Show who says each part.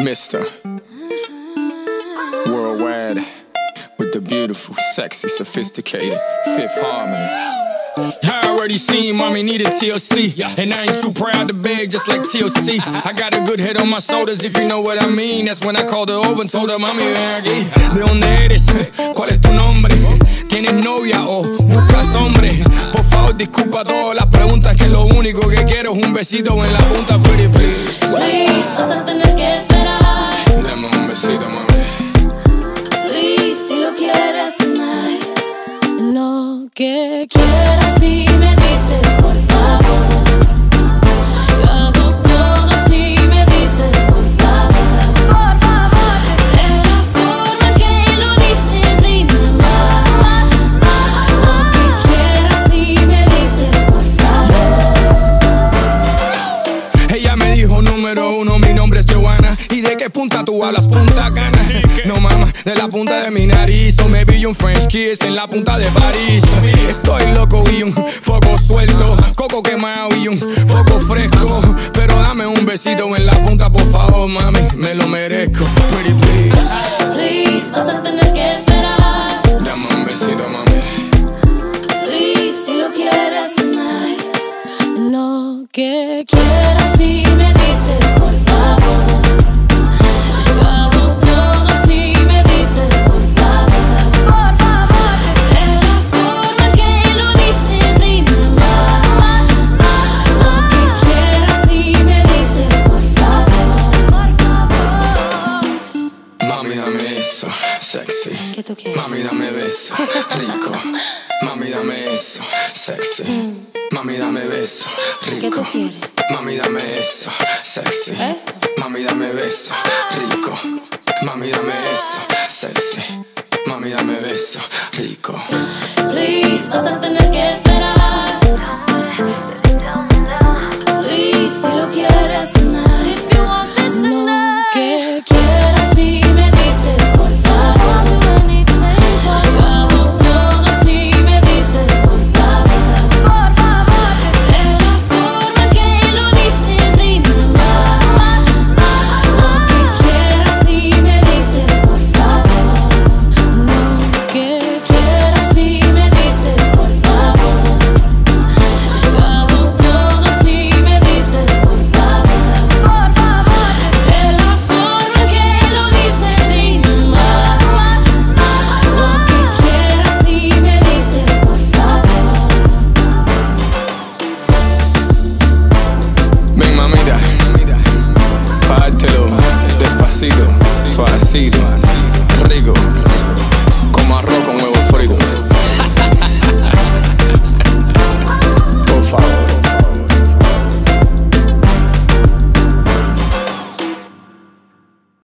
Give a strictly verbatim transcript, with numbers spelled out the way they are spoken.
Speaker 1: Mister Worldwide with the beautiful, sexy, sophisticated Fifth Harmony. I already seen mommy need a T L C, and I ain't too proud to beg, just like T L C. I got a good head on my shoulders, if you know what I mean. That's when I called her over and told her, mami, ven aquí. ¿De dónde eres? ¿Cuál es tu nombre? ¿Tienes novia o buscas hombre? Por favor, disculpa todas las preguntas, que lo único que quiero es un besito en la punta, pretty please.
Speaker 2: Please, vas a tener que esperar.
Speaker 1: Dame un besito, mami.
Speaker 2: Please, si lo quieres tonight. Lo que quieras, si me dices, por favor. Yo hago todo si me dices, por favor. Por favor. De la forma que lo dices, dime más, más. Lo que quieras, si me dices, por favor.
Speaker 1: Ella me dijo número uno, mi nombre es Joanna. ¿Y de qué punta tú hablas? Punta Cana. No mama, de la punta de mi nariz. O me vi un French kiss en la punta de París. Estoy loco y un poco suelto, coco quemado y un poco fresco. Pero dame un besito en la punta, por favor, mami, me lo merezco. Pretty please.
Speaker 2: Please, vas a tener que esperar.
Speaker 1: Dame un besito, mami.
Speaker 2: Please, si lo quieres tonight. Lo que quieras, si me dices, por favor. Yo hago todo si me dices, por favor. Por favor. De la forma que lo dices, dime más, más. Lo que quieras, si me dices, por favor. Por favor.
Speaker 1: Mami, dame eso, sexy.
Speaker 2: ¿Qué tú quieres?
Speaker 1: Mami, dame beso, rico. Mami, dame eso, sexy. Mami, dame beso, rico.
Speaker 2: ¿Qué tú quieres?
Speaker 1: Mami, dame eso, sexy.
Speaker 2: ¿Eso?
Speaker 1: Mami, dame beso, rico. Mami, dame eso, sexy. Mami, dame beso, rico.
Speaker 2: Please, vas a tener que esperar. Please, si lo quieres tonight. If you want this tonight. Lo que quieras, si me dices, por favor. Yo hago todo si me dices, por favor. Por favor. De la forma que lo dices, dime más, más. Lo que quieras, si me dices, por favor. Lo que quieras, si me dices, por favor. Yo hago todo si me dices, por favor. Por favor. De la forma que lo dices, dime más, más. Lo que quieras, si me dices, por favor.
Speaker 1: Ven, mamita, pártelo despacito, suavecito, rico.